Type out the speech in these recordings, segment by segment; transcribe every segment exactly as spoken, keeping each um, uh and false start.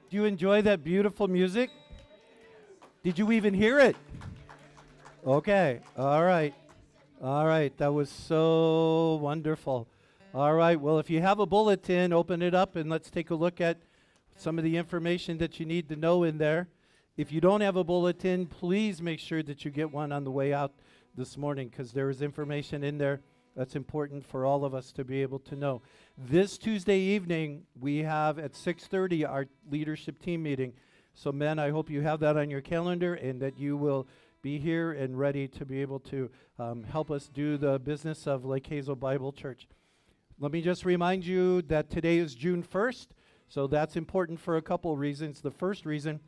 Do you enjoy that beautiful music? Did you even hear it? Okay. All right. All right. That was so wonderful. All right. Well, if you have a bulletin, open it up and let's take a look at some of the information that you need to know in there. If you don't have a bulletin, please make sure that you get one on the way out this morning, because there is information in there that's important for all of us to be able to know. This Tuesday evening, we have at six thirty our leadership team meeting. So men, I hope you have that on your calendar and that you will be here and ready to be able to um, help us do the business of Lake Hazel Bible Church. Let me just remind you that today is June first, so that's important for a couple reasons. The first reason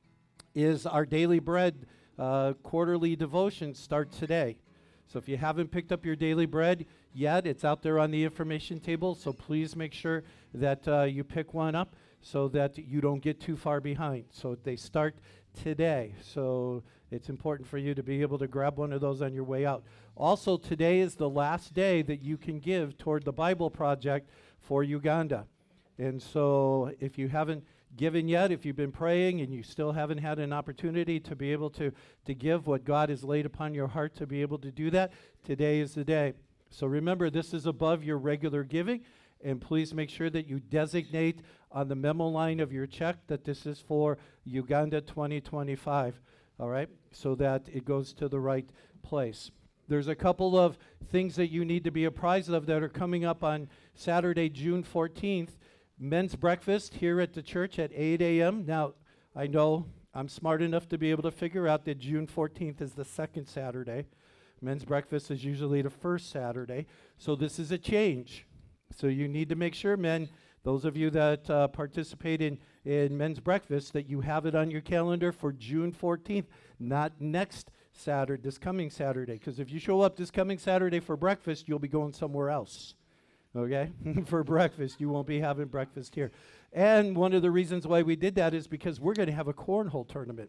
is our Daily Bread uh, quarterly devotions start today. So if you haven't picked up your Daily Bread yet, it's out there on the information table, so please make sure that uh, you pick one up so that you don't get too far behind. So they start today, so it's important for you to be able to grab one of those on your way out. Also, today is the last day that you can give toward the Bible Project for Uganda. And so if you haven't given yet, if you've been praying and you still haven't had an opportunity to be able to, to give what God has laid upon your heart to be able to do that, today is the day. So remember, this is above your regular giving, and please make sure that you designate on the memo line of your check that this is for Uganda twenty twenty-five, all right, so that it goes to the right place. There's a couple of things that you need to be apprised of that are coming up on Saturday, June fourteenth. Men's breakfast here at the church at eight a.m. Now, I know I'm smart enough to be able to figure out that June fourteenth is the second Saturday. Men's breakfast is usually the first Saturday. So this is a change. So you need to make sure, men, those of you that uh, participate in, in men's breakfast, that you have it on your calendar for June fourteenth, not next Saturday, this coming Saturday. Because if you show up this coming Saturday for breakfast, you'll be going somewhere else. Okay, for breakfast. You won't be having breakfast here. And one of the reasons why we did that is because we're going to have a cornhole tournament.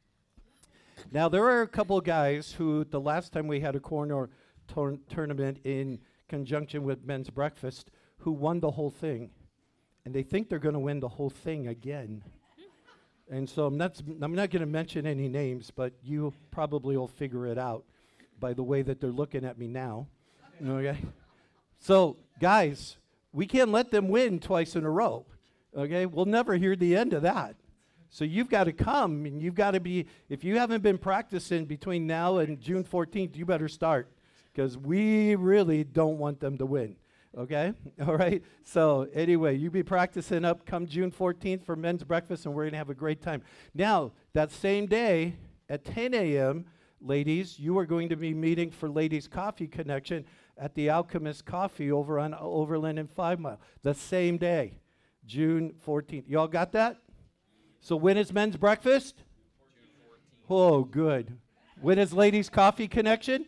Now, there are a couple of guys who, the last time we had a cornhole tor- tournament in conjunction with men's breakfast, who won the whole thing. And they think they're going to win the whole thing again. And so I'm not, I'm not going to mention any names, but you probably will figure it out by the way that they're looking at me now. Okay? So, guys, we can't let them win twice in a row, okay? We'll never hear the end of that. So you've got to come, and you've got to be, if you haven't been practicing between now and June fourteenth, you better start, because we really don't want them to win, okay? All right? So anyway, you be practicing up come June fourteenth for men's breakfast, and we're going to have a great time. Now, that same day at ten a.m., ladies, you are going to be meeting for Ladies Coffee Connection at the Alchemist Coffee over on Overland and Five Mile. The same day, June fourteenth. Y'all got that? So when is men's breakfast? Oh, good. When is Ladies Coffee Connection?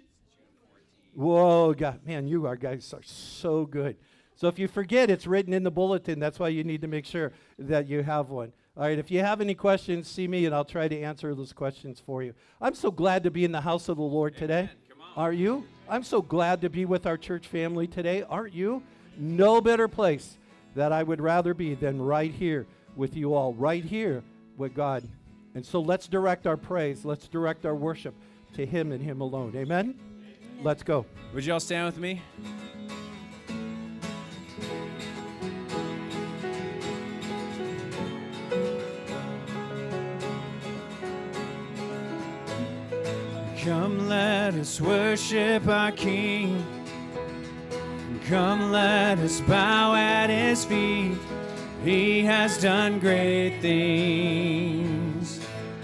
Whoa, God, man, you are guys are so good. So if you forget, it's written in the bulletin. That's why you need to make sure that you have one. All right, if you have any questions, see me, and I'll try to answer those questions for you. I'm so glad to be in the house of the Lord today. Are you? I'm so glad to be with our church family today. Aren't you? No better place that I would rather be than right here with you all, right here with God. And so let's direct our praise, let's direct our worship to Him and Him alone. Amen? Amen. Let's go. Would you all stand with me? Come, let us worship our King. Come, let us bow at His feet. He has done great things.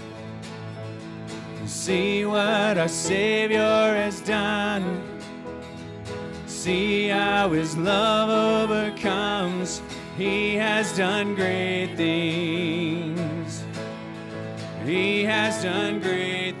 See what our Savior has done. See how His love overcomes. He has done great things. He has done great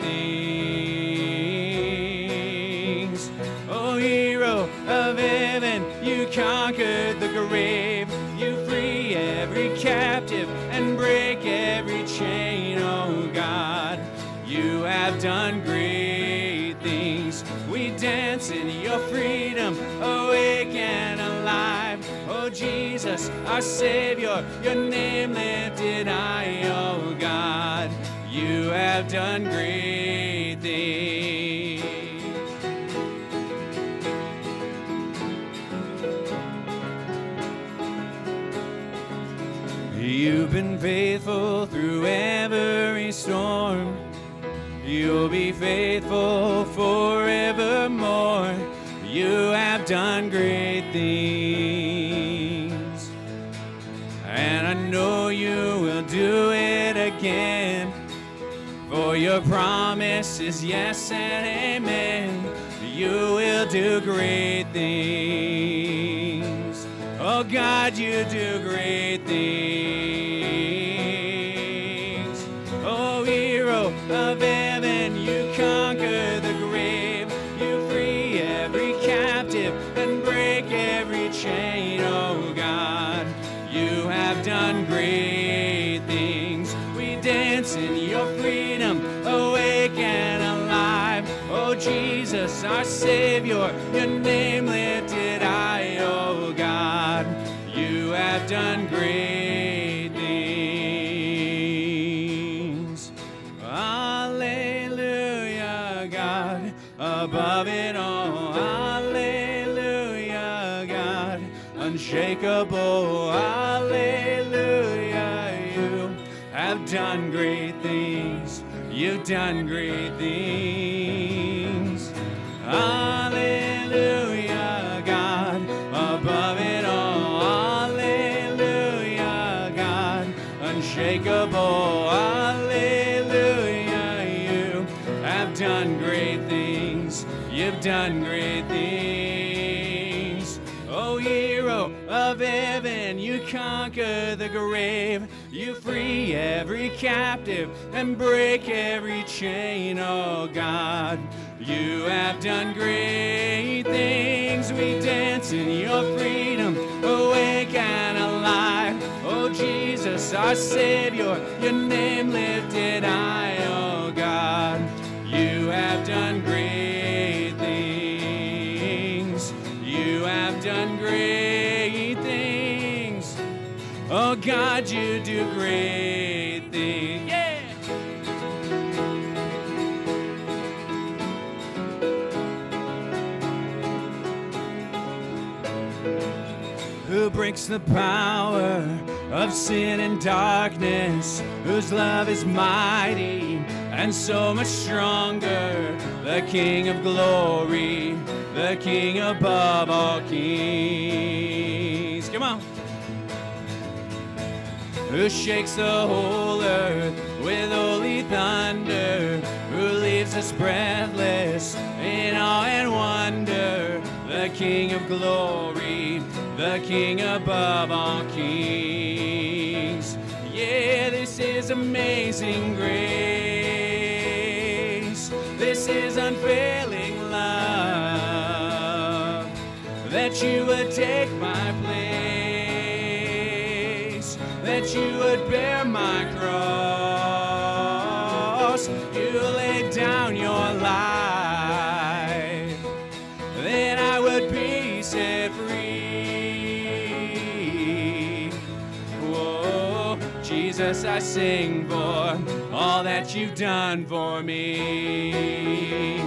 things. Oh, hero of heaven, you conquered the grave. You free every captive and break every chain, oh God. You have done great things. We dance in your freedom, awake and alive. Oh Jesus, our Savior, your name lifted high. have done great things. You've been faithful through every storm. You'll be faithful forevermore. You have done great things. And I know you will do it again. For your promise is yes and amen. You will do great things. Oh God, you do great things. Oh, hero of heaven, you conquer the grave. You free every captive and break every chain. Oh God, you have done great things. We dance in your freedom, awake and alive. Oh Jesus, our Savior, your name lifted high. Oh God, you have done great things. Hallelujah, God, above it all. Hallelujah, God, unshakable. Hallelujah, you have done great things. You've done great things. Hallelujah, God, above it all. Hallelujah, God, unshakable. Hallelujah, you have done great things. You've done great things. Oh, hero of heaven, you conquer the grave. You free every captive and break every chain. Oh God, you have done great things. We dance in your freedom, awake and alive. Oh Jesus, our Savior, your name lifted high. Oh God, you have done great things. You have done great things. Oh God, you do great things. Yeah. Who breaks the power of sin and darkness, whose love is mighty and so much stronger, the King of glory, the King above all kings. Come on. Who shakes the whole earth with holy thunder, who leaves us breathless in awe and wonder, the King of glory, the King above all kings. Yeah, this is amazing grace. This is unfailing love, that you would take my place, that you would bear my cross. You laid down your life, then I would be set free. Whoa, Jesus, I sing for all that you've done for me.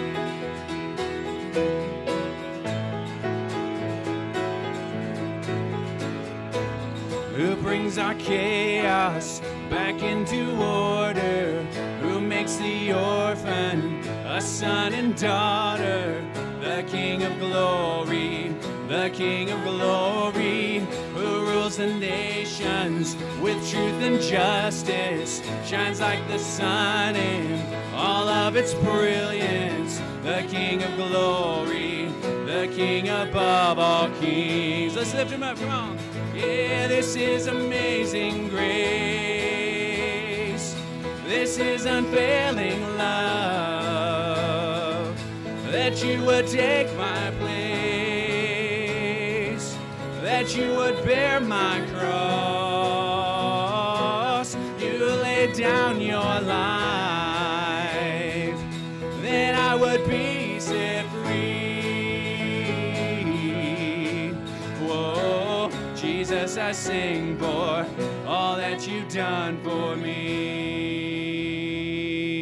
Who brings our chaos back into order, who makes the orphan a son and daughter, the King of glory, the King of glory, who rules the nations with truth and justice, shines like the sun in all of its brilliance, the King of glory, the King above all kings. Let's lift him up, come on. Yeah, this is amazing grace. This is unfailing love, that you would take my place, that you would bear my cross. You laid down your life, then I would be set free. Whoa, Jesus, I sing for all that you've done for me.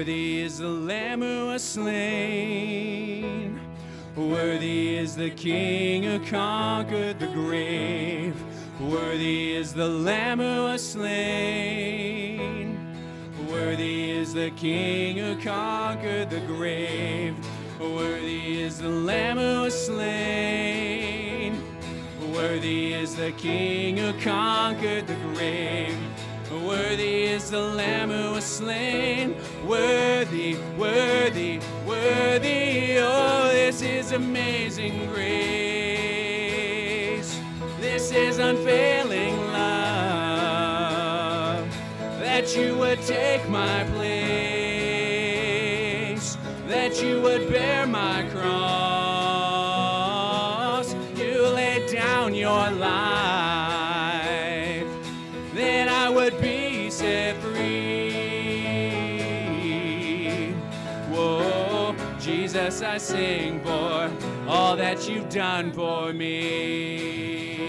Worthy is the Lamb who was slain. Worthy is the King who conquered the grave. Worthy is the Lamb who was slain. Worthy is the King who conquered the grave. Worthy is the Lamb who was slain. Worthy is the King who conquered the grave. Worthy is the Lamb who was slain. Worthy, worthy, worthy. Oh, this is amazing grace. This is unfailing love, that you would take my place, that you would bear my cross. You laid down your life, then I would be set free. Whoa, Jesus, I sing for all that you've done for me.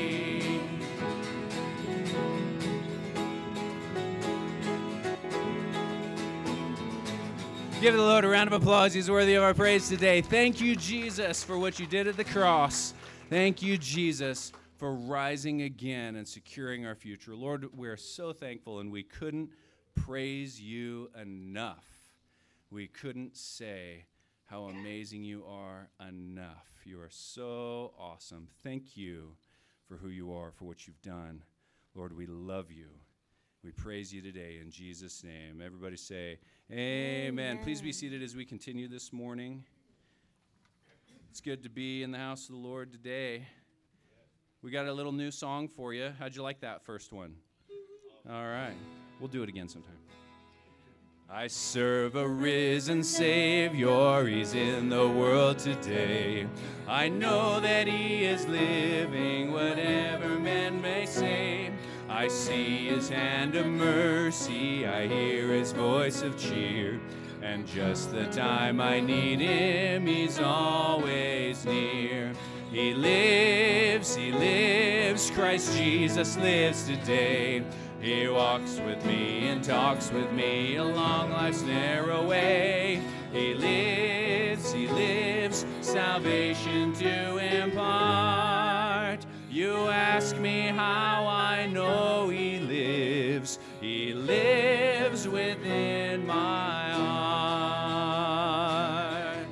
Give the Lord a round of applause. He's worthy of our praise today. Thank you, Jesus, for what you did at the cross. Thank you, Jesus, for rising again and securing our future. Lord, we're so thankful, and we couldn't praise you enough. We couldn't say how amazing you are enough. You are so awesome. Thank you for who you are, for what you've done. Lord, we love you. We praise you today in Jesus' name. Everybody say, amen. Amen. Please be seated as we continue this morning. It's good to be in the house of the Lord today. We got a little new song for you. How'd you like that first one? All right. We'll do it again sometime. I serve a risen Savior. He's in the world today. I know that he is living, whatever men may say. I see his hand of mercy, I hear his voice of cheer, and just the time I need him, he's always near. He lives, he lives, Christ Jesus lives today. He walks with me and talks with me along life's narrow way. He lives, he lives, salvation to impart. You ask me how I know he lives. He lives within my heart.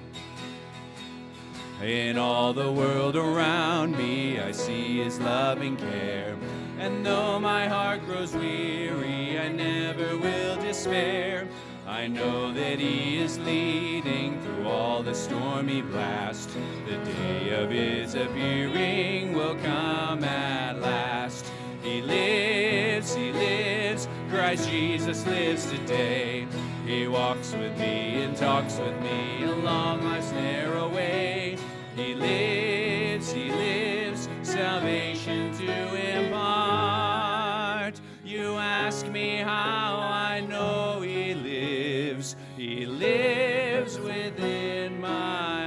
In all the world around me, I see his loving care. And though my heart grows weary, I never will despair. I know that he is leading through all the stormy blast. The day of his appearing will come at last. He lives, he lives, Christ Jesus lives today. He walks with me and talks with me along life's narrow way. He lives, he lives, salvation to impart. You ask me how I know he lives. He lives within my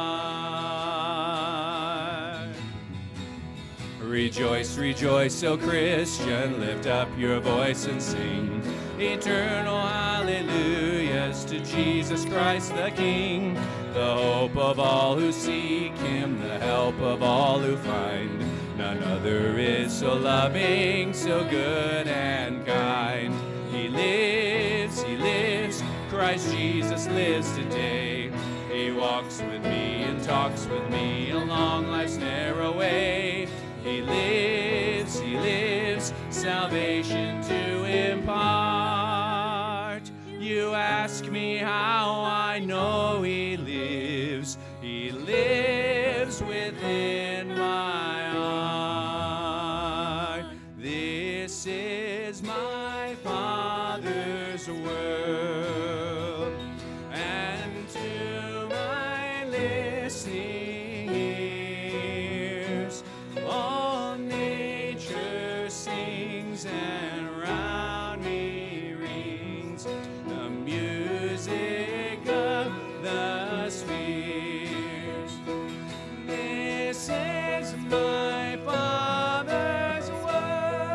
heart. Rejoice, rejoice, O Christian, lift up your voice and sing eternal hallelujahs to Jesus Christ the King, the hope of all who seek him, the help of all who find. None other is so loving, so good and kind. He lives, he lives, Christ Jesus lives today. He walks with me and talks with me along life's narrow way. He lives, he lives, salvation to impart. You ask me how I know he lives. He lives within my heart. This is my Father's world, and to my listening ears, all nature sings and round me rings the music of the spheres. This is my Father's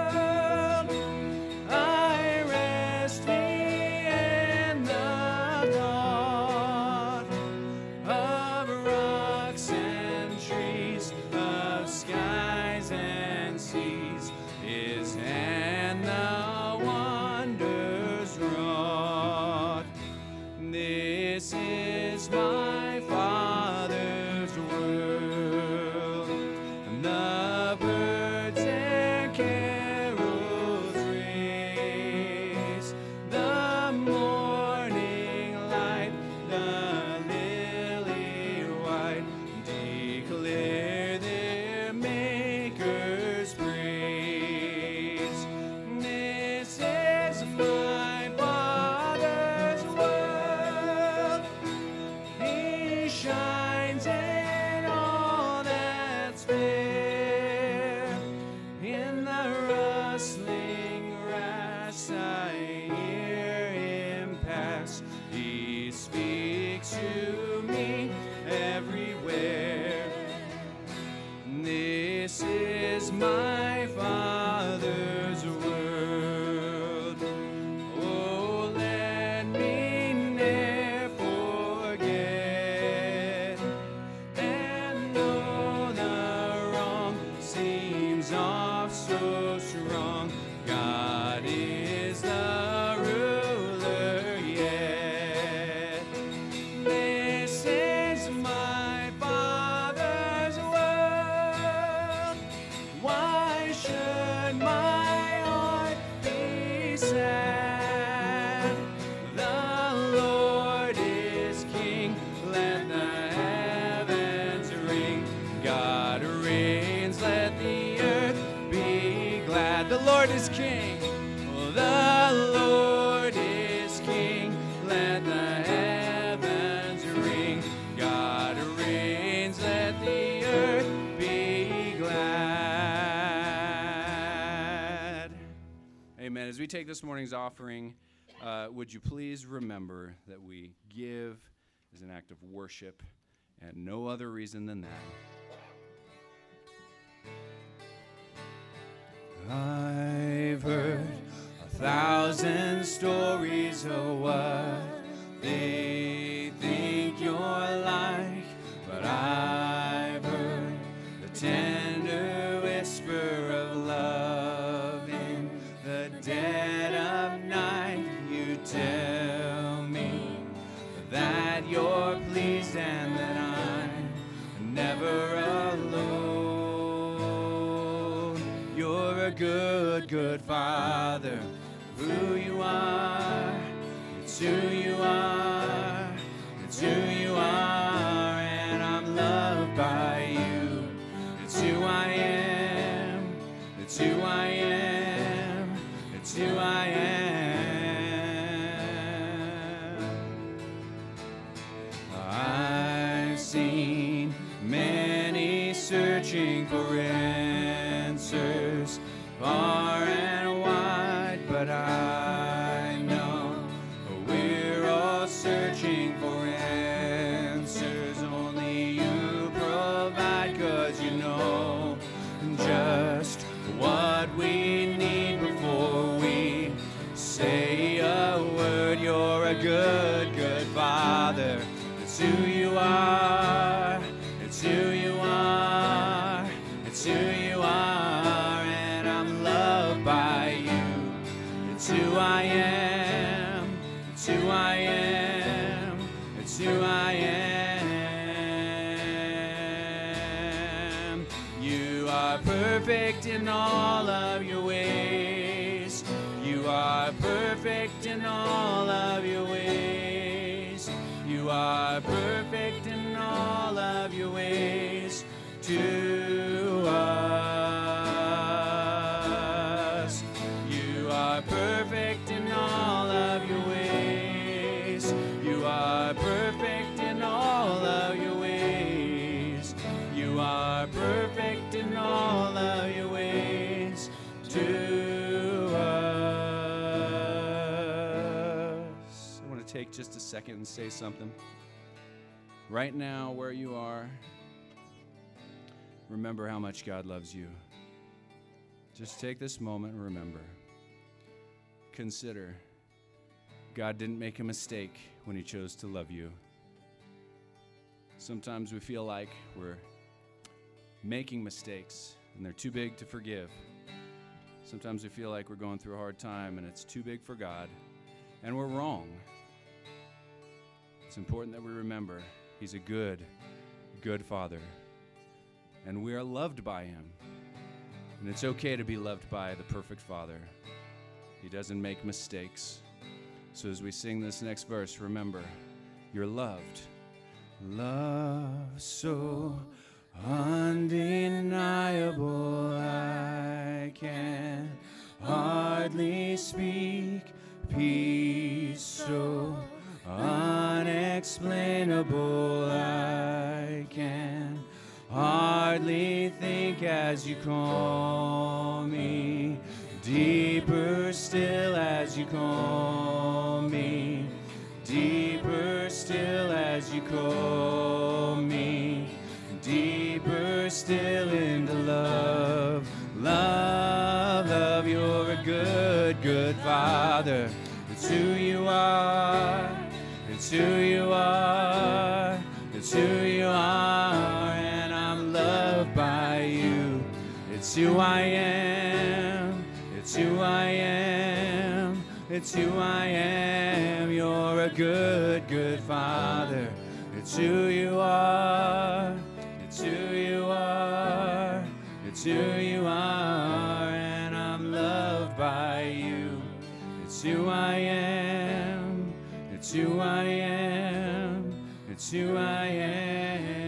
world. I rest me in the rustling grass, I hear him pass. He speaks to me everywhere. This is my Father's world. Oh, let me ne'er forget. And though the wrong seems off so strong, God is the ruler yet. This is my Father's world. Why should my heart be sad? The Lord is King, let the heavens ring. God reigns, let the earth be glad. The Lord is King, oh, the Lord is King, let the heavens ring. God reigns, let the earth be glad. Amen. As we take this morning's offering, uh, would you please remember that we give as an act of worship and no other reason than that. I've heard a thousand stories of what they think you're like, but I've heard the tender whisper of love in the dead of night. You tell me that you're pleased and that I'm never alone. You're a good, good Father. Who you are, it's who you are, it's who you are, and I'm loved by you. It's who I am, it's who I am, it's who I am. I've seen many searching for answers far and wide, but I know we're all searching for answers. Only you provide, 'cause you know just what we need before we say a word. You're a good, good Father. It's who you are, it's who you are, it's who you are, and I'm loved by you. It's who I am, it's who I am, it's who I am. You are perfect in all of your ways. You are perfect in all of your ways. You are perfect in all of your ways to us. You are perfect in all of your ways. You are perfect in all of your ways. You are perfect in all of your ways to us. I want to take just a second and say something. Right now, where you are, remember how much God loves you. Just take this moment and remember. Consider, God didn't make a mistake when he chose to love you. Sometimes we feel like we're making mistakes and they're too big to forgive. Sometimes we feel like we're going through a hard time and it's too big for God, and we're wrong. It's important that we remember he's a good, good Father, and we are loved by him. And it's okay to be loved by the perfect Father. He doesn't make mistakes. So as we sing this next verse, remember, you're loved. Love so undeniable, I can hardly speak. Peace so unexplainable, I can hardly think as you call me Deeper still as you call me, deeper still as you call me, deeper still into love, love, love. You're a good, good Father. It's who you are, it's who you are, it's who you are, and I'm loved by you. It's who I am, it's who I am, it's who I am. You're a good, good Father. It's who you are, it's who you are, it's who you are, and I'm loved by you. It's who I am, it's who I am, it's who I am.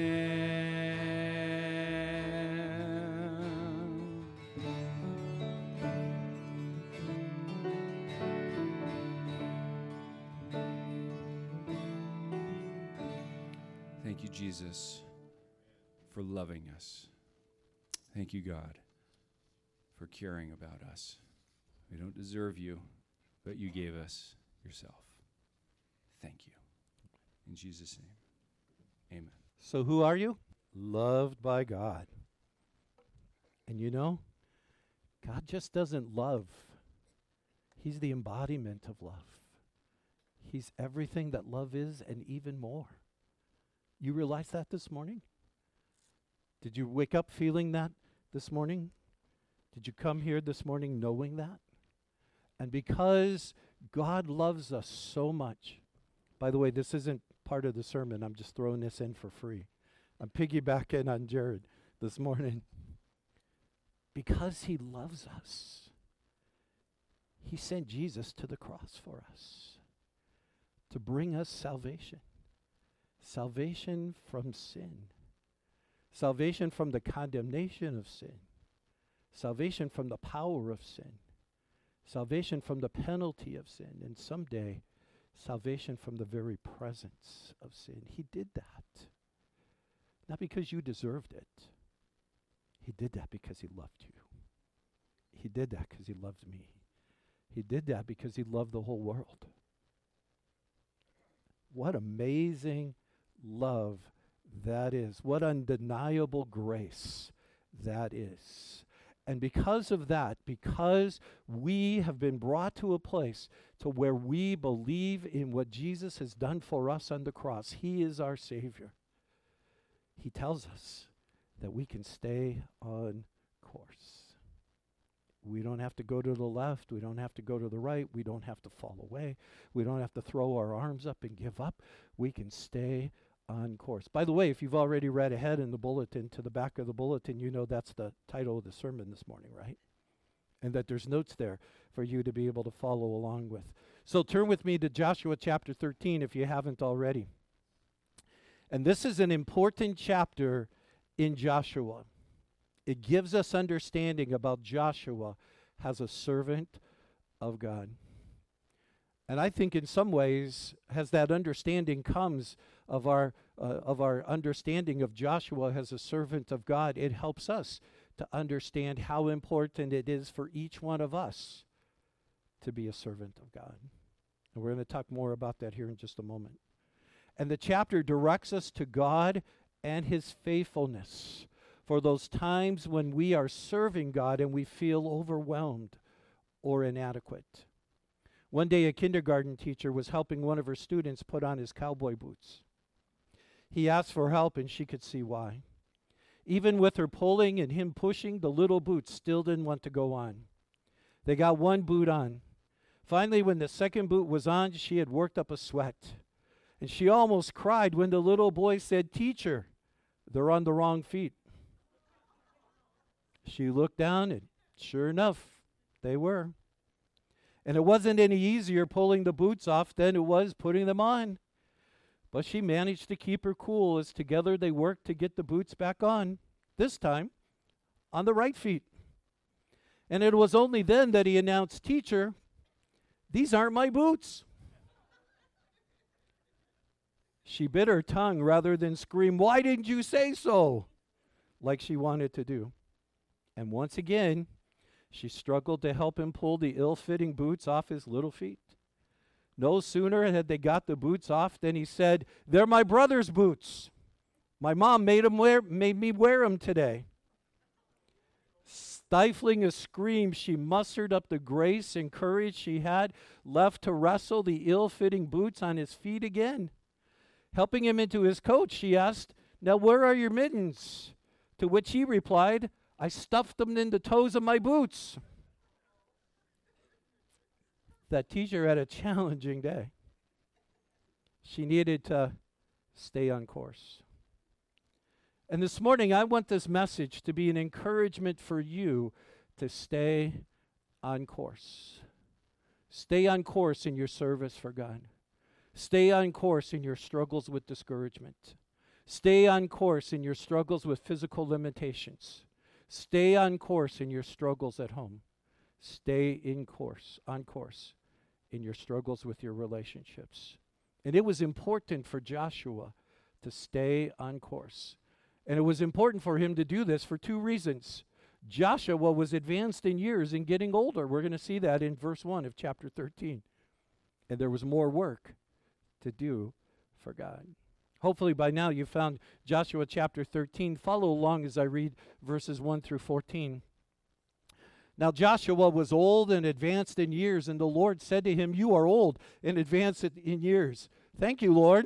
Thank you, Jesus, for loving us. Thank you, God, for caring about us. We don't deserve you, but you gave us yourself. Thank you. In Jesus' name, amen. So who are you? Loved by God. And you know, God just doesn't love. He's the embodiment of love. He's everything that love is and even more. You realize that this morning? Did you wake up feeling that this morning? Did you come here this morning knowing that? And because God loves us so much, by the way, this isn't part of the sermon. I'm just throwing this in for free. I'm piggybacking on Jared this morning. Because he loves us, he sent Jesus to the cross for us to bring us salvation. Salvation from sin. Salvation from the condemnation of sin. Salvation from the power of sin. Salvation from the penalty of sin. And someday, salvation from the very presence of sin. He did that. Not because you deserved it. He did that because he loved you. He did that because he loved me. He did that because he loved the whole world. What amazing love that is. What undeniable grace that is. And because of that, because we have been brought to a place to where we believe in what Jesus has done for us on the cross, he is our Savior. He tells us that we can stay on course. We don't have to go to the left. We don't have to go to the right. We don't have to fall away. We don't have to throw our arms up and give up. We can stay on course. By the way, if you've already read ahead in the bulletin, to the back of the bulletin, you know that's the title of the sermon this morning, right? And that there's notes there for you to be able to follow along with. So turn with me to Joshua chapter thirteen if you haven't already. And this is an important chapter in Joshua. It gives us understanding about Joshua as a servant of God. And I think in some ways, as that understanding comes of our uh, of our understanding of Joshua as a servant of God, it helps us to understand how important it is for each one of us to be a servant of God. And we're going to talk more about that here in just a moment. And the chapter directs us to God and his faithfulness for those times when we are serving God and we feel overwhelmed or inadequate. One day a kindergarten teacher was helping one of her students put on his cowboy boots. He asked for help and she could see why. Even with her pulling and him pushing, the little boots still didn't want to go on. They got one boot on. Finally, when the second boot was on, she had worked up a sweat. And she almost cried when the little boy said, "Teacher, they're on the wrong feet." She looked down and sure enough, they were. And it wasn't any easier pulling the boots off than it was putting them on. But she managed to keep her cool as together they worked to get the boots back on, this time on the right feet. And it was only then that he announced, "Teacher, these aren't my boots." She bit her tongue rather than scream, "Why didn't you say so?" like she wanted to do. And once again, She struggled to help him pull the ill-fitting boots off his little feet. No sooner had they got the boots off than he said, "They're my brother's boots. My mom made 'em wear, made me wear them today." Stifling a scream, she mustered up the grace and courage she had left to wrestle the ill-fitting boots on his feet again. Helping him into his coat, she asked, "Now where are your mittens?" To which he replied, "I stuffed them in the toes of my boots." That teacher had a challenging day. She needed to stay on course. And this morning, I want this message to be an encouragement for you to stay on course. Stay on course in your service for God. Stay on course in your struggles with discouragement. Stay on course in your struggles with physical limitations. Stay on course in your struggles at home. Stay in course, on course in your struggles with your relationships. And it was important for Joshua to stay on course. And it was important for him to do this for two reasons. Joshua was advanced in years and getting older. We're going to see that in verse one of chapter thirteen. And there was more work to do for God. Hopefully by now you found Joshua chapter thirteen. Follow along as I read verses one through fourteen. Now Joshua was old and advanced in years, and the Lord said to him, "You are old and advanced in years." Thank you, Lord.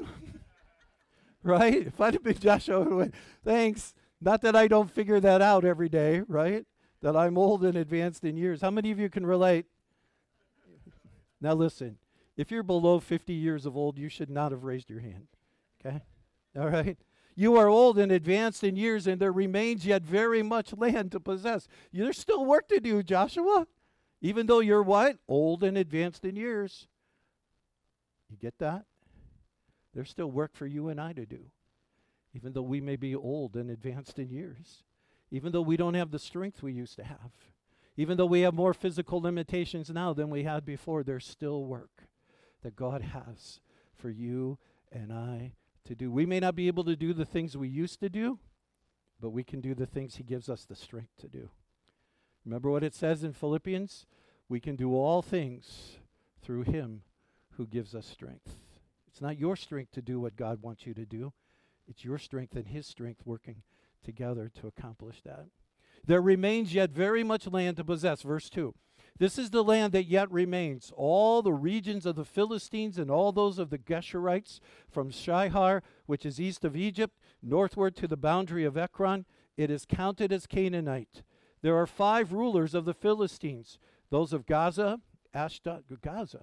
Right? If I'd have been Joshua, I would have went, thanks. Not that I don't figure that out every day, right? That I'm old and advanced in years. How many of you can relate? Now listen, if you're below fifty years of old, you should not have raised your hand. Okay? All right? You are old and advanced in years, and there remains yet very much land to possess. There's still work to do, Joshua. Even though you're what? Old and advanced in years. You get that? There's still work for you and I to do. Even though we may be old and advanced in years. Even though we don't have the strength we used to have. Even though we have more physical limitations now than we had before, there's still work that God has for you and I to do. We may not be able to do the things we used to do, but we can do the things he gives us the strength to do. Remember what it says in Philippians? We can do all things through him who gives us strength. It's not your strength to do what God wants you to do. It's your strength and his strength working together to accomplish that. There remains yet very much land to possess. Verse two. This is the land that yet remains, all the regions of the Philistines and all those of the Geshurites, from Shihar, which is east of Egypt, northward to the boundary of Ekron. It is counted as Canaanite. There are five rulers of the Philistines, those of Gaza, Ashdod, Gaza.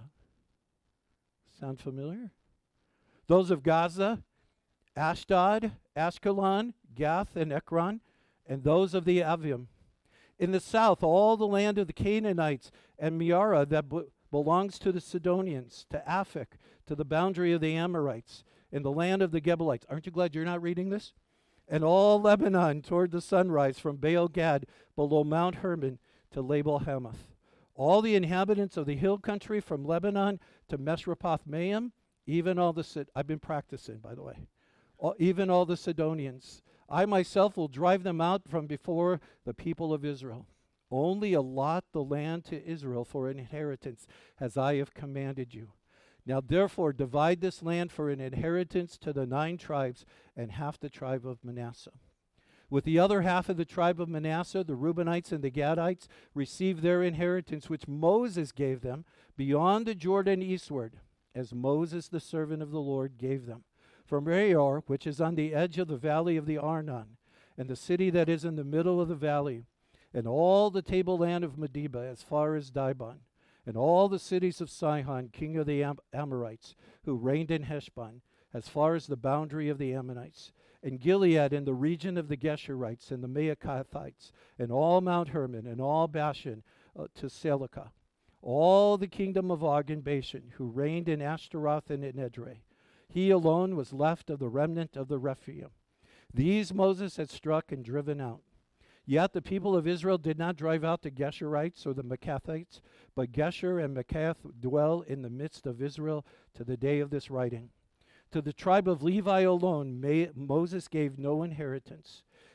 Sound familiar? Those of Gaza, Ashdod, Ashkelon, Gath, and Ekron, and those of the Avim. In the south, all the land of the Canaanites and Meara that b- belongs to the Sidonians, to Aphek, to the boundary of the Amorites, in the land of the Gebalites. Aren't you glad you're not reading this? And all Lebanon toward the sunrise, from Baal Gad below Mount Hermon to Label Hamath. All the inhabitants of the hill country from Lebanon to Mesrapoth Maim, even all the, Sid- I've been practicing, by the way, all, even all the Sidonians. I myself will drive them out from before the people of Israel. Only allot the land to Israel for an inheritance, as I have commanded you. Now therefore divide this land for an inheritance to the nine tribes and half the tribe of Manasseh. With the other half of the tribe of Manasseh, the Reubenites and the Gadites received their inheritance, which Moses gave them, beyond the Jordan eastward, as Moses the servant of the Lord gave them. From Aor, which is on the edge of the valley of the Arnon, and the city that is in the middle of the valley, and all the tableland of Medeba as far as Dibon, and all the cities of Sihon, king of the Am- Amorites, who reigned in Heshbon, as far as the boundary of the Ammonites, and Gilead in the region of the Geshurites and the Maacathites, and all Mount Hermon, and all Bashan uh, to Selikah, all the kingdom of Og and Bashan, who reigned in Ashtaroth and in Edrei. He alone was left of the remnant of the Rephaim. These Moses had struck and driven out. Yet the people of Israel did not drive out the Geshurites or the Maacathites, but Geshur and Maacath dwell in the midst of Israel to the day of this writing. To the tribe of Levi alone May, Moses gave no inheritance.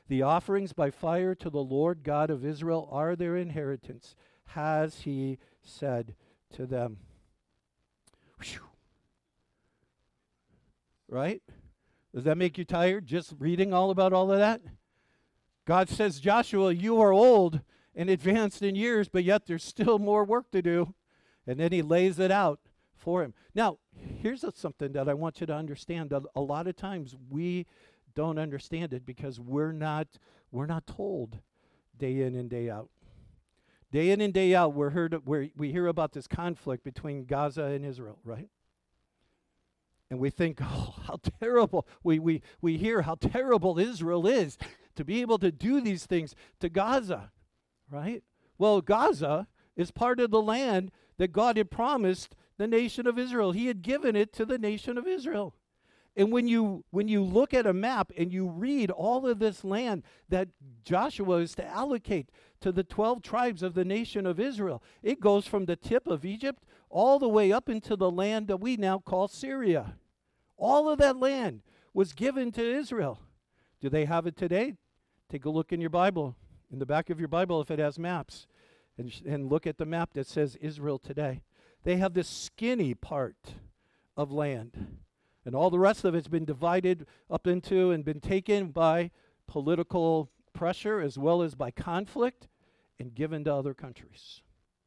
The offerings by fire to the Lord God of Israel are their inheritance, has he said to them. Whew. Right? Does that make you tired, just reading all about all of that? God says, Joshua, you are old and advanced in years, but yet there's still more work to do. And then he lays it out for him. Now, here's a, something that I want you to understand. A, a lot of times we don't understand it because we're not we're not told day in and day out. Day in and day out, we're heard we're, we hear about this conflict between Gaza and Israel, right? And we think, oh, how terrible. We, we, we hear how terrible Israel is to be able to do these things to Gaza, right? Well, Gaza is part of the land that God had promised the nation of Israel. He had given it to the nation of Israel. And when you when you look at a map and you read all of this land that Joshua is to allocate to the twelve tribes of the nation of Israel, it goes from the tip of Egypt all the way up into the land that we now call Syria. All of that land was given to Israel. Do they have it today? Take a look in your Bible, in the back of your Bible if it has maps, and, sh- and look at the map that says Israel today. They have this skinny part of land. And all the rest of it's been divided up into and been taken by political pressure as well as by conflict and given to other countries.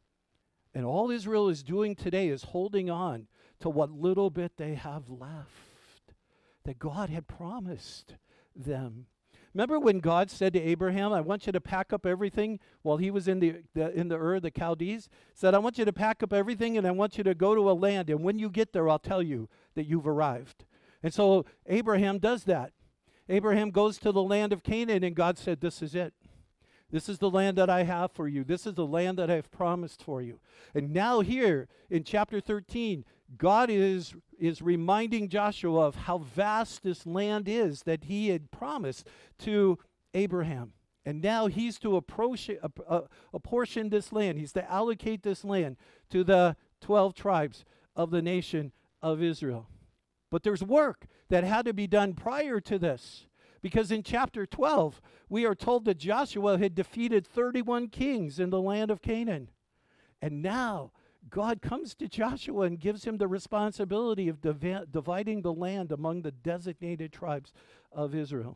And all Israel is doing today is holding on to what little bit they have left that God had promised them. Remember when God said to Abraham, I want you to pack up everything while he was in the, the in the Ur, the Chaldees, said, I want you to pack up everything and I want you to go to a land, and when you get there, I'll tell you that you've arrived. And so Abraham does that. Abraham goes to the land of Canaan, and God said, this is it. This is the land that I have for you. This is the land that I've promised for you. And now here in chapter thirteen, God is, is reminding Joshua of how vast this land is that he had promised to Abraham. And now he's to approach, uh, uh, apportion this land. He's to allocate this land to the twelve tribes of the nation of Israel. But there's work that had to be done prior to this. Because in chapter twelve, we are told that Joshua had defeated thirty-one kings in the land of Canaan. And now God comes to Joshua and gives him the responsibility of divi- dividing the land among the designated tribes of Israel.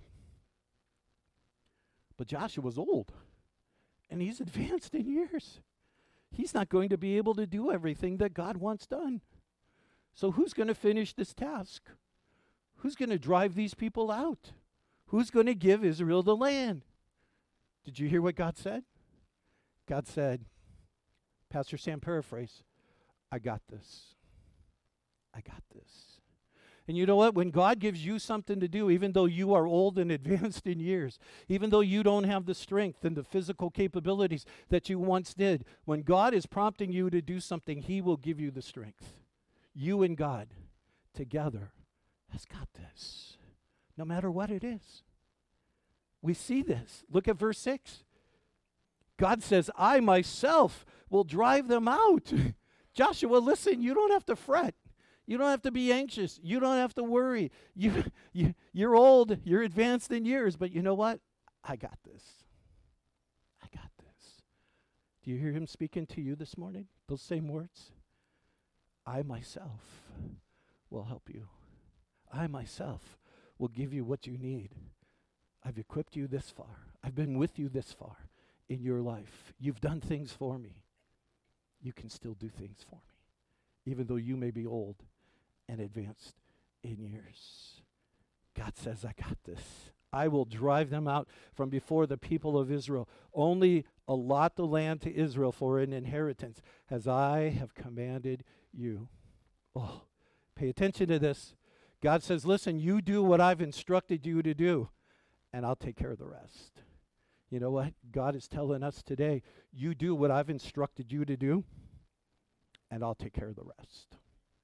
But Joshua's old, and he's advanced in years. He's not going to be able to do everything that God wants done. So who's going to finish this task? Who's going to drive these people out? Who's going to give Israel the land? Did you hear what God said? God said, Pastor Sam paraphrase, I got this. I got this. And you know what? When God gives you something to do, even though you are old and advanced in years, even though you don't have the strength and the physical capabilities that you once did, when God is prompting you to do something, he will give you the strength. You and God together has got this, no matter what it is. We see this. Look at verse six. God says, I myself will drive them out. Joshua, listen, you don't have to fret. You don't have to be anxious. You don't have to worry. You, you, you're old. You're advanced in years. But you know what? I got this. I got this. Do you hear him speaking to you this morning? Those same words? I myself will help you. I myself will give you what you need. I've equipped you this far. I've been with you this far in your life. You've done things for me. You can still do things for me, even though you may be old and advanced in years. God says, I got this. I will drive them out from before the people of Israel. Only allot the land to Israel for an inheritance, as I have commanded you. Oh, pay attention to this. God says, listen, you do what I've instructed you to do, and I'll take care of the rest. You know what? God is telling us today, you do what I've instructed you to do, and I'll take care of the rest.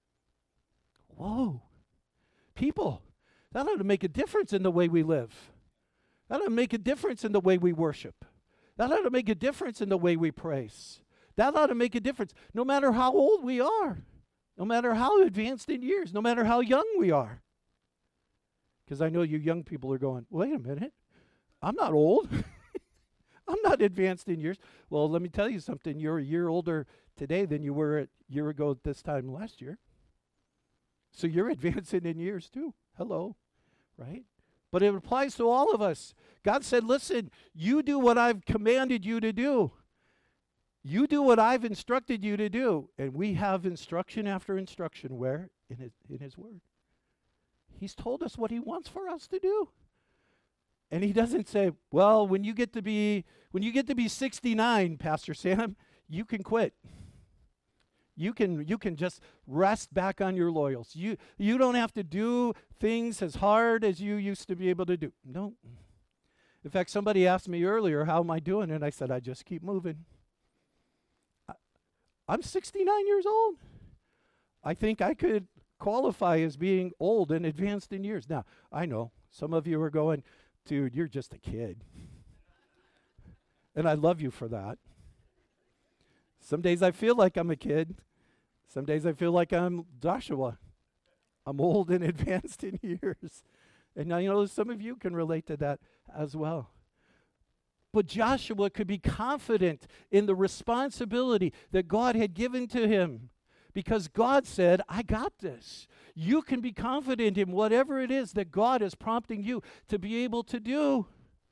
Whoa. People, that ought to make a difference in the way we live. That ought to make a difference in the way we worship. That ought to make a difference in the way we praise. That ought to make a difference no matter how old we are, no matter how advanced in years, no matter how young we are. Because I know you young people are going, wait a minute. I'm not old. I'm not advanced in years. Well, let me tell you something. You're a year older today than you were a year ago at this time last year. So you're advancing in years too. Hello, right? But it applies to all of us. God said, listen, you do what I've commanded you to do. You do what I've instructed you to do. And we have instruction after instruction. Where? In his, in his word. He's told us what he wants for us to do. And he doesn't say, well, when you get to be when you get to be sixty-nine, Pastor Sam, you can quit. You can you can just rest back on your laurels. You you don't have to do things as hard as you used to be able to do. No. In fact, somebody asked me earlier, how am I doing? And I said, I just keep moving. I, I'm sixty-nine years old. I think I could qualify as being old and advanced in years. Now, I know some of you are going, dude, you're just a kid. And I love you for that. Some days I feel like I'm a kid. Some days I feel like I'm Joshua. I'm old and advanced in years. And I know some of you can relate to that as well. But Joshua could be confident in the responsibility that God had given to him, because God said, I got this. You can be confident in whatever it is that God is prompting you to be able to do,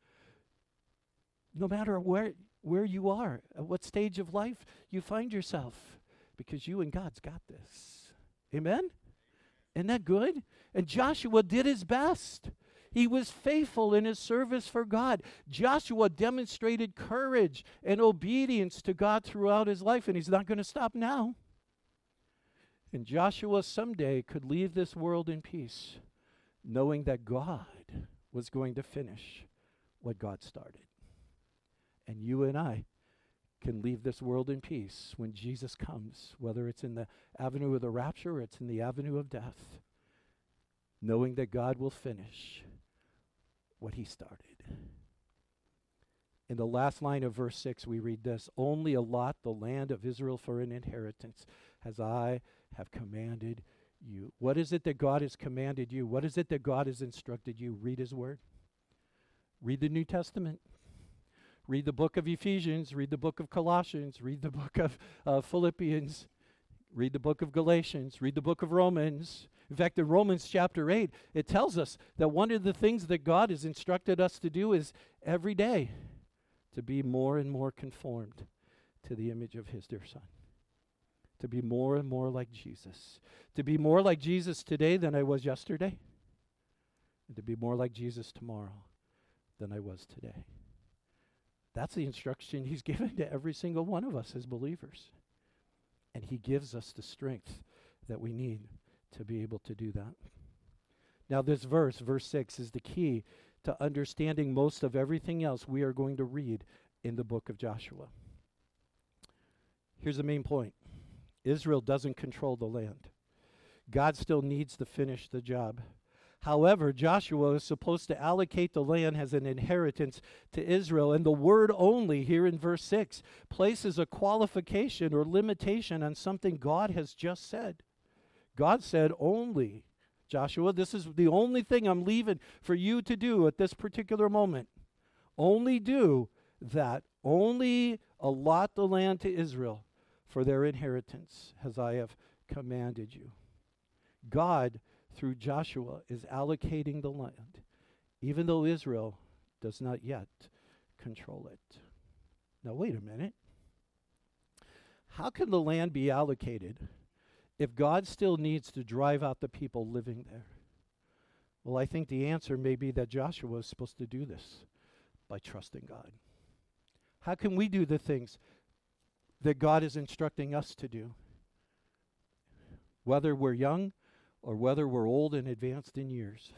no matter where, where you are, at what stage of life you find yourself, because you and God's got this. Amen? Isn't that good? And Joshua did his best. He was faithful in his service for God. Joshua demonstrated courage and obedience to God throughout his life, and he's not going to stop now. And Joshua someday could leave this world in peace, knowing that God was going to finish what God started. And you and I can leave this world in peace when Jesus comes, whether it's in the avenue of the rapture or it's in the avenue of death, knowing that God will finish what he started. In the last line of verse six, we read this: only allot the land of Israel for an inheritance, as I have commanded you. What is it that God has commanded you? What is it that God has instructed you? Read his word. Read the New Testament. Read the book of Ephesians. Read the book of Colossians. Read the book of uh, Philippians. Read the book of Galatians. Read the book of Romans. In fact, in Romans chapter eight, it tells us that one of the things that God has instructed us to do is every day to be more and more conformed to the image of his dear Son. To be more and more like Jesus. To be more like Jesus today than I was yesterday. And to be more like Jesus tomorrow than I was today. That's the instruction he's given to every single one of us as believers. And he gives us the strength that we need to be able to do that. Now this verse, verse six, is the key to understanding most of everything else we are going to read in the book of Joshua. Here's the main point. Israel doesn't control the land. God still needs to finish the job. However, Joshua is supposed to allocate the land as an inheritance to Israel, and the word only here in verse six places a qualification or limitation on something God has just said. God said only, Joshua, this is the only thing I'm leaving for you to do at this particular moment. Only do that. Only allot the land to Israel for their inheritance, as I have commanded you. God, through Joshua, is allocating the land, even though Israel does not yet control it. Now, wait a minute. How can the land be allocated if God still needs to drive out the people living there? Well, I think the answer may be that Joshua is supposed to do this by trusting God. How can we do the things that God is instructing us to do, whether we're young or whether we're old and advanced in years?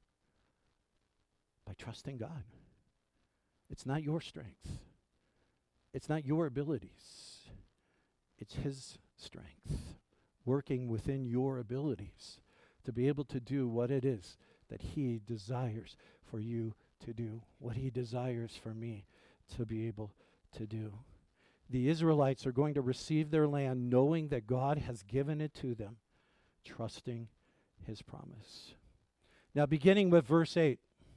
By trusting God. It's not your strength. It's not your abilities. It's his strength working within your abilities to be able to do what it is that he desires for you to do, what he desires for me to be able to do. The Israelites are going to receive their land knowing that God has given it to them, trusting his promise. Now, beginning with verse eight,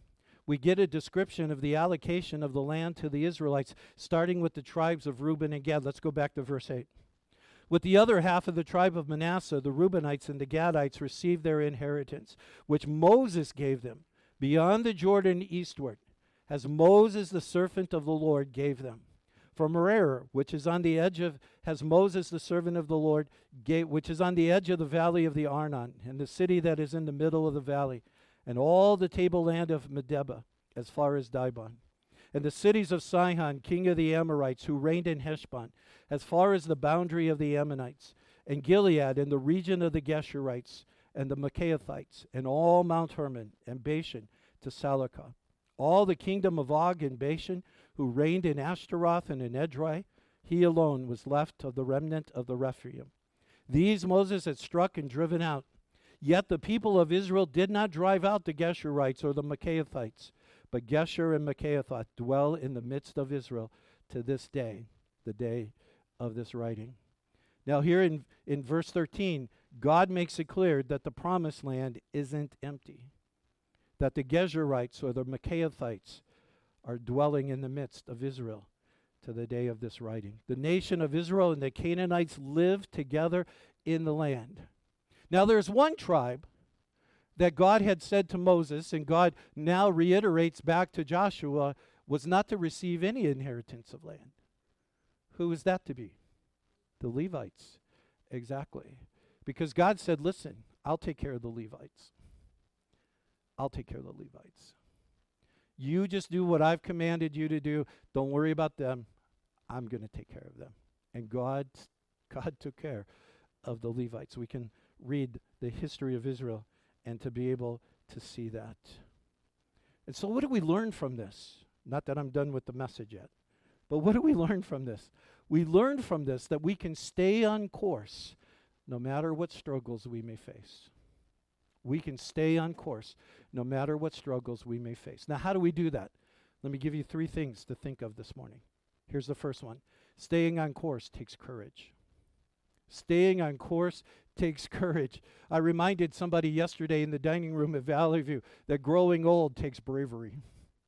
we get a description of the allocation of the land to the Israelites, starting with the tribes of Reuben and Gad. Let's go back to verse eight. With the other half of the tribe of Manasseh, the Reubenites and the Gadites received their inheritance, which Moses gave them, beyond the Jordan eastward, as Moses, the servant of the Lord, gave them. From Aroer, which is on the edge of, has Moses, the servant of the Lord, gave, which is on the edge of the valley of the Arnon, and the city that is in the middle of the valley, and all the tableland of Medeba, as far as Dibon, and the cities of Sihon, king of the Amorites, who reigned in Heshbon, as far as the boundary of the Ammonites, and Gilead, and the region of the Geshurites, and the Machaathites, and all Mount Hermon, and Bashan, to Salakah. All the kingdom of Og and Bashan, who reigned in Ashtaroth and in Edrei, he alone was left of the remnant of the Rephaim. These Moses had struck and driven out. Yet the people of Israel did not drive out the Geshurites or the Machaathites, but Geshur and Machaatha dwell in the midst of Israel to this day, the day of this writing. Now here in, in verse thirteen, God makes it clear that the promised land isn't empty, that the Geshurites or the Machaathites are dwelling in the midst of Israel to the day of this writing. The nation of Israel and the Canaanites live together in the land. Now there's one tribe that God had said to Moses, and God now reiterates back to Joshua, was not to receive any inheritance of land. Who is that to be? The Levites. Exactly. Because God said, listen, I'll take care of the Levites. I'll take care of the Levites. You just do what I've commanded you to do. Don't worry about them. I'm going to take care of them. And God, God took care of the Levites. We can read the history of Israel and to be able to see that. And so what do we learn from this? Not that I'm done with the message yet, but what do we learn from this? We learn from this that we can stay on course no matter what struggles we may face. We can stay on course no matter what struggles we may face. Now, how do we do that? Let me give you three things to think of this morning. Here's the first one. Staying on course takes courage. Staying on course takes courage. I reminded somebody yesterday in the dining room at Valley View that growing old takes bravery.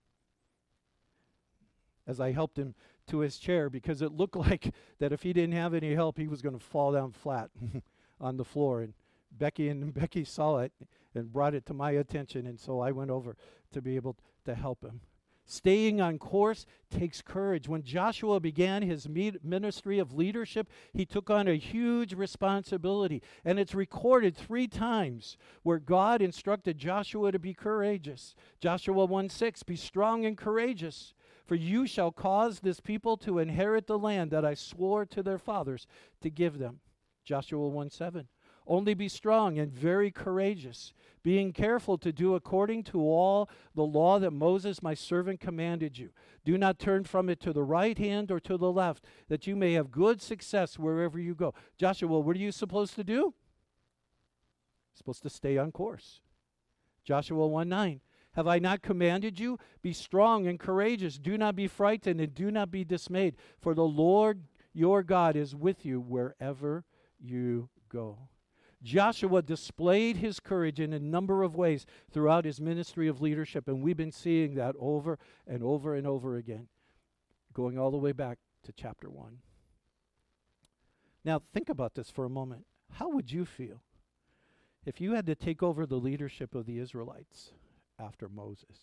As I helped him to his chair, because it looked like that if he didn't have any help, he was going to fall down flat on the floor. And Becky and Becky saw it and brought it to my attention, and so I went over to be able to help him. Staying on course takes courage. When Joshua began his ministry of leadership, he took on a huge responsibility. And it's recorded three times where God instructed Joshua to be courageous. Joshua one six, be strong and courageous, for you shall cause this people to inherit the land that I swore to their fathers to give them. Joshua one seven. Only be strong and very courageous, being careful to do according to all the law that Moses my servant commanded you. Do not turn from it to the right hand or to the left, that you may have good success wherever you go. Joshua, what are you supposed to do? You're supposed to stay on course. Joshua one nine. Have I not commanded you? Be strong and courageous. Do not be frightened and do not be dismayed, for the Lord your God is with you wherever you go. Joshua displayed his courage in a number of ways throughout his ministry of leadership, and we've been seeing that over and over and over again, going all the way back to chapter one. Now, think about this for a moment. How would you feel if you had to take over the leadership of the Israelites after Moses?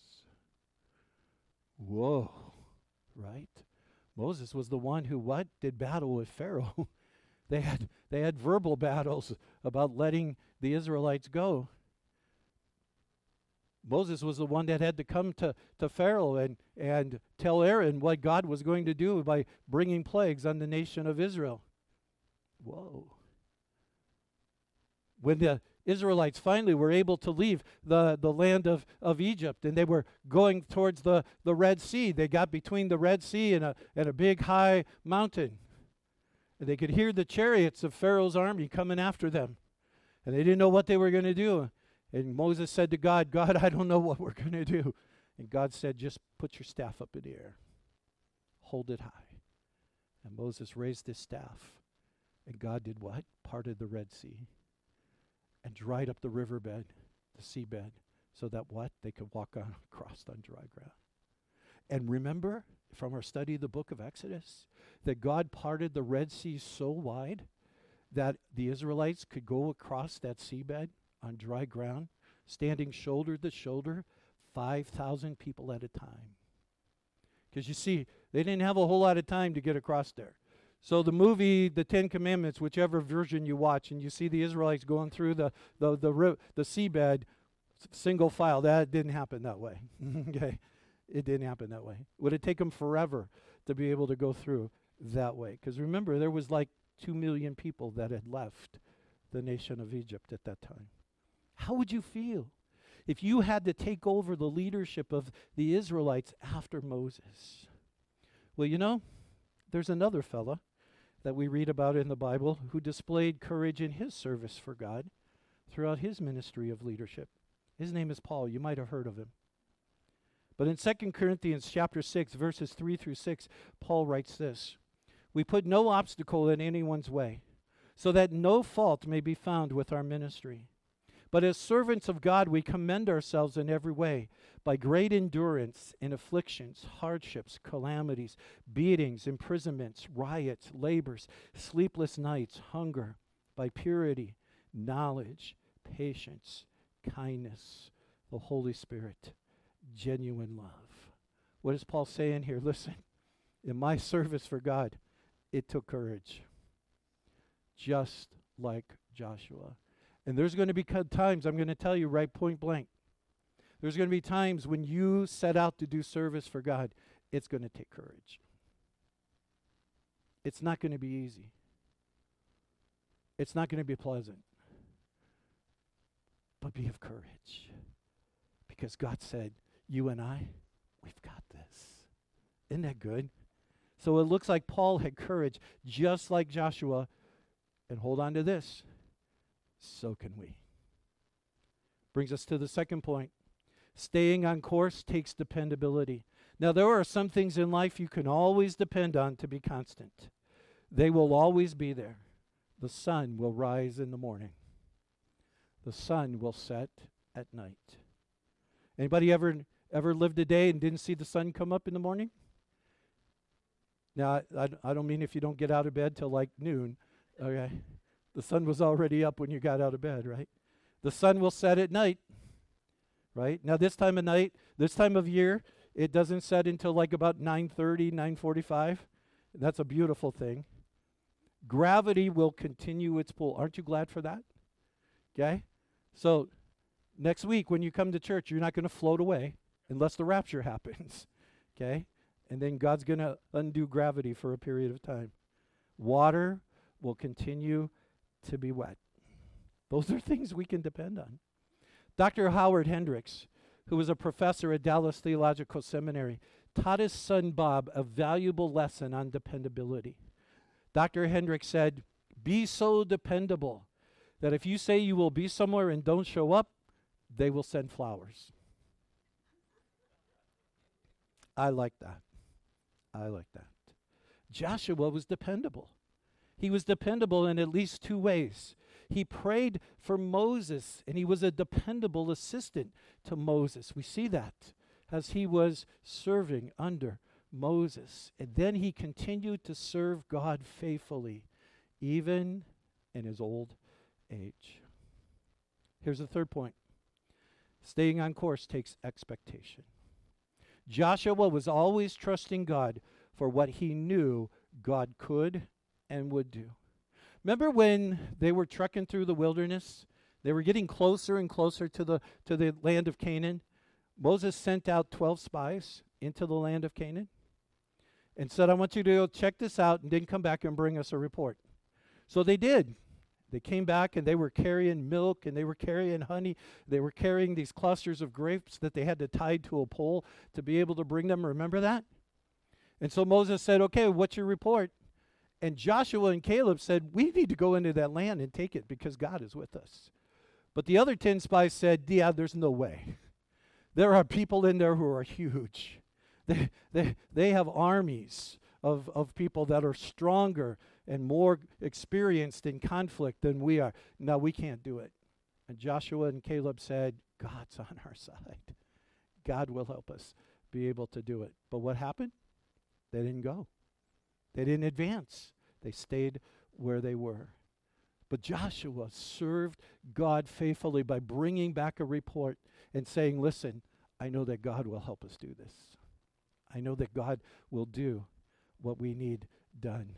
Whoa, right? Moses was the one who what? Did battle with Pharaoh. They had they had verbal battles about letting the Israelites go. Moses was the one that had to come to, to Pharaoh and, and tell Aaron what God was going to do by bringing plagues on the nation of Israel. Whoa. When the Israelites finally were able to leave the, the land of, of Egypt and they were going towards the, the Red Sea, they got between the Red Sea and a, and a big high mountain. And they could hear the chariots of Pharaoh's army coming after them. And they didn't know what they were going to do. And Moses said to God, God, I don't know what we're going to do. And God said, just put your staff up in the air. Hold it high. And Moses raised his staff. And God did what? Parted the Red Sea. And dried up the riverbed, the seabed, so that what? They could walk on, across on dry ground. And remember from our study of the book of Exodus that God parted the Red Sea so wide that the Israelites could go across that seabed on dry ground, standing shoulder to shoulder, five thousand people at a time. Because you see, they didn't have a whole lot of time to get across there. So the movie, The Ten Commandments, whichever version you watch, and you see the Israelites going through the the the, ri- the seabed, s- single file. That didn't happen that way. Okay, it didn't happen that way. Would it take them forever to be able to go through that way? Because remember, there was like two million people that had left the nation of Egypt at that time. How would you feel if you had to take over the leadership of the Israelites after Moses? Well, you know, there's another fella that we read about in the Bible who displayed courage in his service for God throughout his ministry of leadership. His name is Paul. You might have heard of him. But in Second Corinthians chapter six, verses three through six, Paul writes this: "We put no obstacle in anyone's way, so that no fault may be found with our ministry. But as servants of God, we commend ourselves in every way by great endurance in afflictions, hardships, calamities, beatings, imprisonments, riots, labors, sleepless nights, hunger, by purity, knowledge, patience, kindness, the Holy Spirit, genuine love." What is Paul saying here? Listen, in my service for God, it took courage, just like Joshua. And there's going to be times, I'm going to tell you right point blank, there's going to be times when you set out to do service for God, it's going to take courage. It's not going to be easy. It's not going to be pleasant. But be of courage. Because God said, you and I, we've got this. Isn't that good? So it looks like Paul had courage, just like Joshua. And hold on to this. So can we. Brings us to the second point. Staying on course takes dependability. Now, there are some things in life you can always depend on to be constant. They will always be there. The sun will rise in the morning. The sun will set at night. Anybody ever ever lived a day and didn't see the sun come up in the morning? Now, I, I, I don't mean if you don't get out of bed till like noon. Okay. The sun was already up when you got out of bed, right? The sun will set at night, right? Now, this time of night, this time of year, it doesn't set until like about nine thirty, nine forty-five. That's a beautiful thing. Gravity will continue its pull. Aren't you glad for that? Okay? So, next week when you come to church, you're not going to float away unless the rapture happens. Okay? And then God's going to undo gravity for a period of time. Water will continue to be wet. Those are things we can depend on. Doctor Howard Hendricks, who was a professor at Dallas Theological Seminary, taught his son Bob a valuable lesson on dependability. Doctor Hendricks said, "Be so dependable that if you say you will be somewhere and don't show up, they will send flowers." I like that. I like that. Joshua was dependable. He was dependable in at least two ways. He prayed for Moses, and he was a dependable assistant to Moses. We see that as he was serving under Moses. And then he continued to serve God faithfully, even in his old age. Here's the third point. Staying on course takes expectation. Joshua was always trusting God for what he knew God could and would do. Remember when they were trekking through the wilderness? They were getting closer and closer to the to the land of Canaan. Moses sent out twelve spies into the land of Canaan and said, "I want you to go check this out and then come back and bring us a report." So they did. They came back and they were carrying milk and they were carrying honey. They were carrying these clusters of grapes that they had to tie to a pole to be able to bring them. Remember that? And so Moses said, "Okay, what's your report?" And Joshua and Caleb said, "We need to go into that land and take it because God is with us." But the other ten spies said, "Yeah, there's no way. There are people in there who are huge. They, they, they have armies of, of people that are stronger and more experienced in conflict than we are. No, we can't do it." And Joshua and Caleb said, God's on our side. God will help us be able to do it. But what happened? They didn't go. They didn't advance. They stayed where they were. But Joshua served God faithfully by bringing back a report and saying, listen, I know that God will help us do this. I know that God will do what we need done.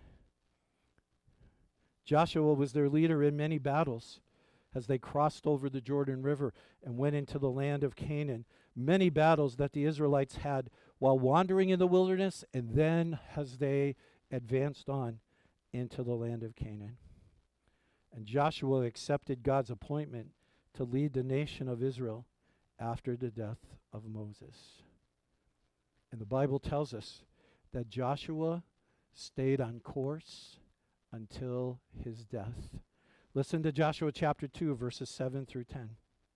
Joshua was their leader in many battles as they crossed over the Jordan River and went into the land of Canaan. Many battles that the Israelites had while wandering in the wilderness, and then as they advanced on into the land of Canaan. And Joshua accepted God's appointment to lead the nation of Israel after the death of Moses. And the Bible tells us that Joshua stayed on course until his death. Listen to Joshua chapter two, verses seven through ten.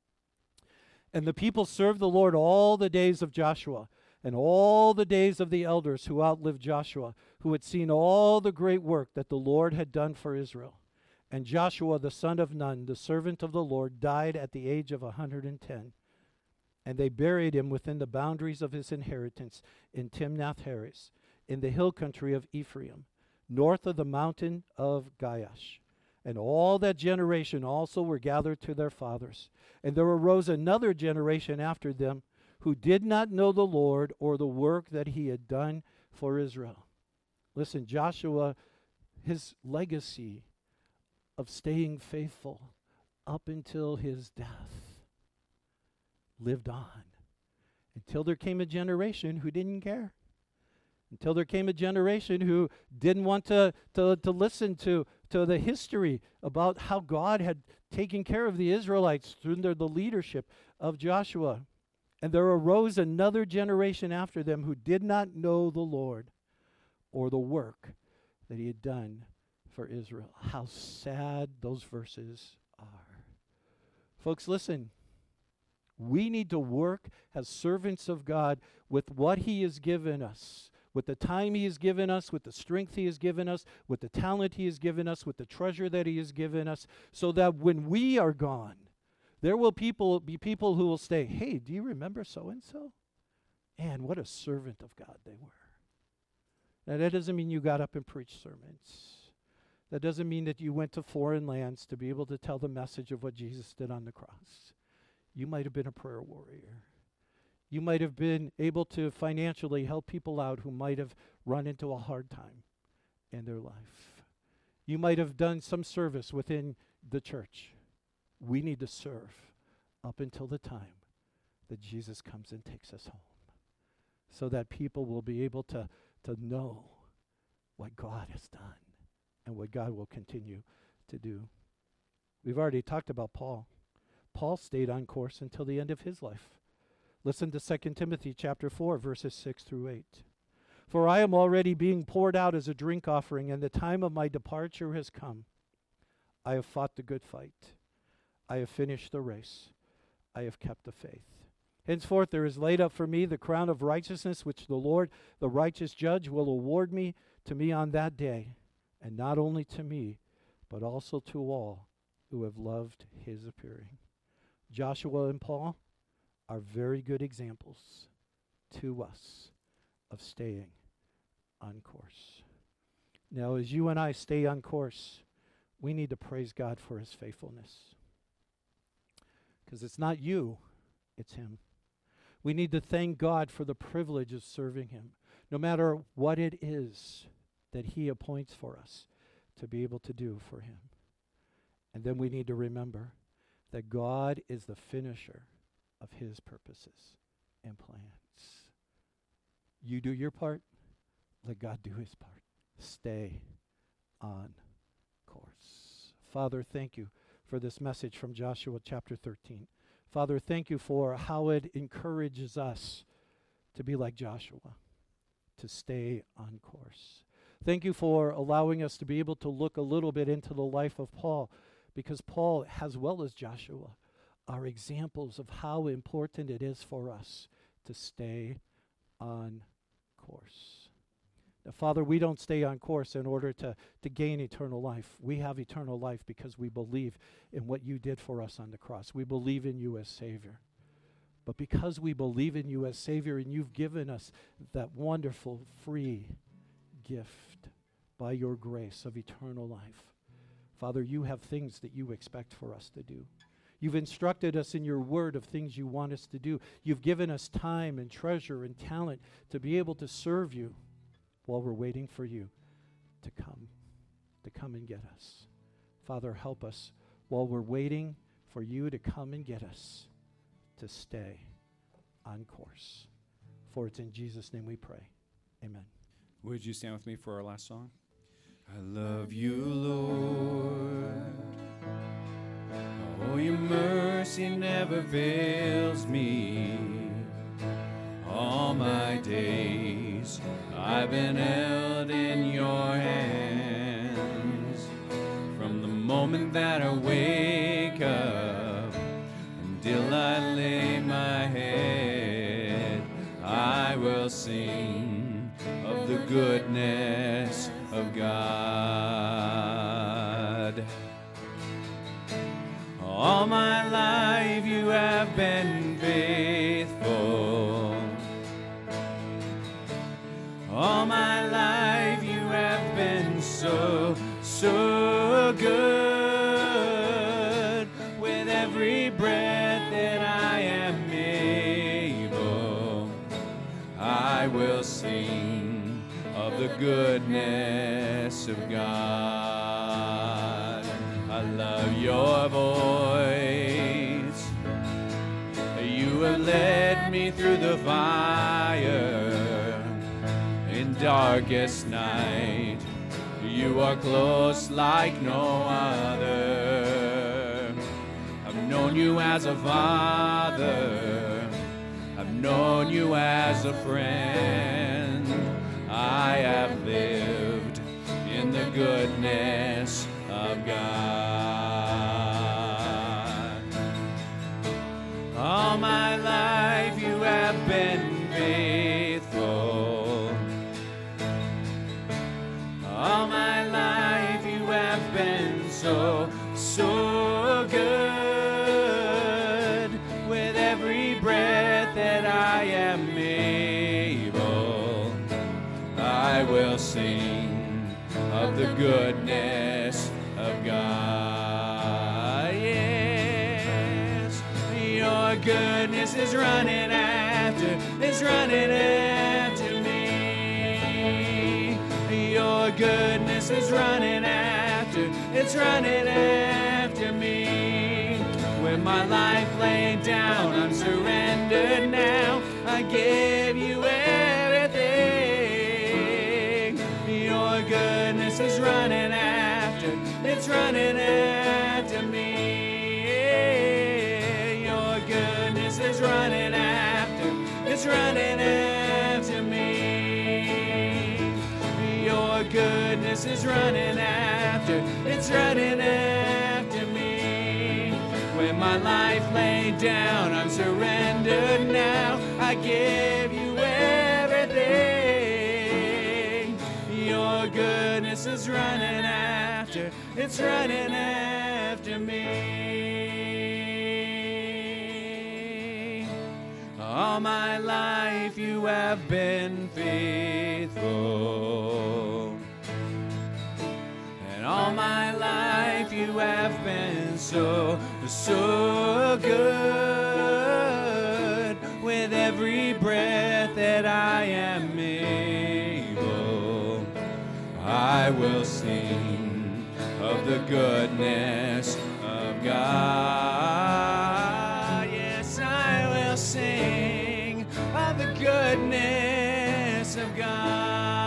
And the people served the Lord all the days of Joshua, and all the days of the elders who outlived Joshua, who had seen all the great work that the Lord had done for Israel. And Joshua the son of Nun, the servant of the Lord, died at the age of a hundred and ten. And they buried him within the boundaries of his inheritance in Timnath-Heres, in the hill country of Ephraim, north of the mountain of Gaash. And all that generation also were gathered to their fathers. And there arose another generation after them, who did not know the Lord or the work that he had done for Israel. Listen, Joshua, his legacy of staying faithful up until his death lived on, until there came a generation who didn't care, until there came a generation who didn't want to, to, to listen to, to the history about how God had taken care of the Israelites through the, the leadership of Joshua. And there arose another generation after them who did not know the Lord or the work that he had done for Israel. How sad those verses are. Folks, listen. We need to work as servants of God with what he has given us, with the time he has given us, with the strength he has given us, with the talent he has given us, with the treasure that he has given us, so that when we are gone, there will people be people who will say, hey, do you remember so-and-so? And what a servant of God they were. Now, that doesn't mean you got up and preached sermons. That doesn't mean that you went to foreign lands to be able to tell the message of what Jesus did on the cross. You might have been a prayer warrior. You might have been able to financially help people out who might have run into a hard time in their life. You might have done some service within the church. We need to serve up until the time that Jesus comes and takes us home, so that people will be able to, to know what God has done and what God will continue to do. We've already talked about Paul. Paul stayed on course until the end of his life. Listen to Second Timothy chapter four, verses six through eight. For I am already being poured out as a drink offering, and the time of my departure has come. I have fought the good fight. I have finished the race. I have kept the faith. Henceforth there is laid up for me the crown of righteousness, which the Lord, the righteous judge, will award me to me on that day, and not only to me, but also to all who have loved his appearing. Joshua and Paul are very good examples to us of staying on course. Now, as you and I stay on course, we need to praise God for his faithfulness. Because it's not you, it's him. We need to thank God for the privilege of serving him, no matter what it is that he appoints for us to be able to do for him. And then we need to remember that God is the finisher of his purposes and plans. You do your part, let God do his part. Stay on course. Father, thank you for this message from Joshua chapter thirteen. Father, thank you for how it encourages us to be like Joshua, to stay on course. Thank you for allowing us to be able to look a little bit into the life of Paul, because Paul, as well as Joshua, are examples of how important it is for us to stay on course. Now, Father, we don't stay on course in order to, to gain eternal life. We have eternal life because we believe in what you did for us on the cross. We believe in you as Savior. But because we believe in you as Savior and you've given us that wonderful free gift by your grace of eternal life, Father, you have things that you expect for us to do. You've instructed us in your word of things you want us to do. You've given us time and treasure and talent to be able to serve you while we're waiting for you to come, to come and get us. Father, help us while we're waiting for you to come and get us to stay on course. For it's in Jesus' name we pray. Amen. Would you stand with me for our last song? I love you, Lord. Oh, your mercy never fails me. All my days I've been held in your hands. From the moment that I wake up until I lay my head, I will sing of the goodness of God. All my life you have been faithful. All my life you have been so, so good. With every breath that I am able, I will sing of the goodness of God. I love your voice. You have led me through the fire in darkest night. You are close like no other. I've known you as a father. I've known you as a friend. I have lived in the goodness of God. All my life you have been faithful. All my life you have been so, so good. With every breath that I am able, I will sing of the goodness of God. Yes, your goodness is running after, is running after me. Your goodness is running after, it's running after me. With my life laid down, I'm surrendered now. I give you everything. Your goodness is running after, it's running after me. Your goodness is running after, it's running after me. Your goodness is running after, it's running after me. With my life laid down, I'm surrendered now. I give you everything. Your goodness is running after, it's running after me. All my life you have been faithful. And all my life you have been so, so good. With every breath that I am able, I will sing of the goodness of God. Yes, I will sing of the goodness of God.